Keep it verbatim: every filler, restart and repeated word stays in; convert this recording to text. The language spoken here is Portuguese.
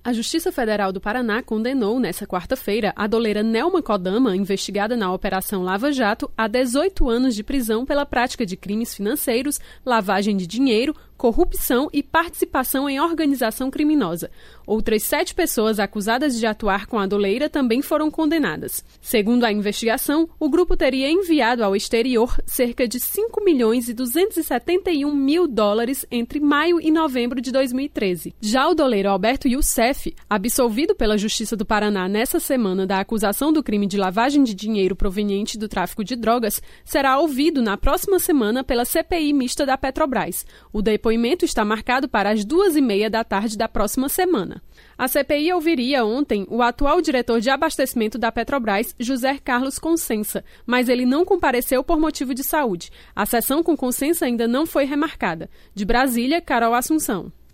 A Justiça Federal do Paraná condenou, nesta quarta-feira, a doleira Nelma Kodama, investigada na Operação Lava Jato, a dezoito anos de prisão pela prática de crimes financeiros, lavagem de dinheiro, corrupção e participação em organização criminosa. Outras sete pessoas acusadas de atuar com a doleira também foram condenadas. Segundo a investigação, o grupo teria enviado ao exterior cerca de cinco milhões e duzentos e setenta e um mil dólares entre maio e novembro de dois mil e treze. Já o doleiro Alberto Youssef, absolvido pela Justiça do Paraná nessa semana da acusação do crime de lavagem de dinheiro proveniente do tráfico de drogas, será ouvido na próxima semana pela C P I mista da Petrobras. O O depoimento está marcado para as duas e meia da tarde da próxima semana. A C P I ouviria ontem o atual diretor de abastecimento da Petrobras, José Carlos Consensa, mas ele não compareceu por motivo de saúde. A sessão com Consensa ainda não foi remarcada. De Brasília, Carol Assunção.